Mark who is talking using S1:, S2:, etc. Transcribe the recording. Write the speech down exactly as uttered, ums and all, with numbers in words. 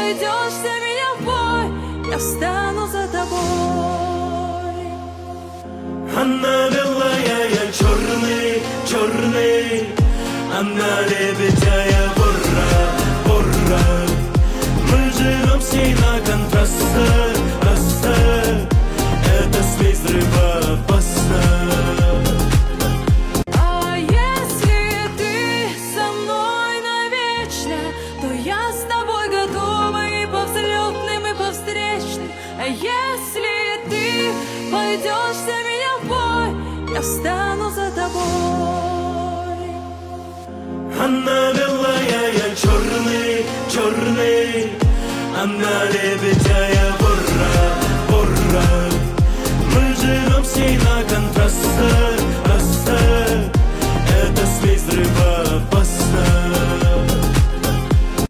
S1: пойдешь за меня в бой, я встану за тобой.
S2: Она белая, я черный, черный, она лебедя, бурра, бурра. Мы живем с ней на контрастах, растах. Это смесь взрыва опасна.
S1: А если ты со мной навечно, то я с тобой готова и по взлетным, и по встречным. А если ты пойдешь за меня в бой, я встану за тобой.
S2: Она белая, я черный, черный, она лебедя, бурра, бурра. Мы живем с ней на контрастах.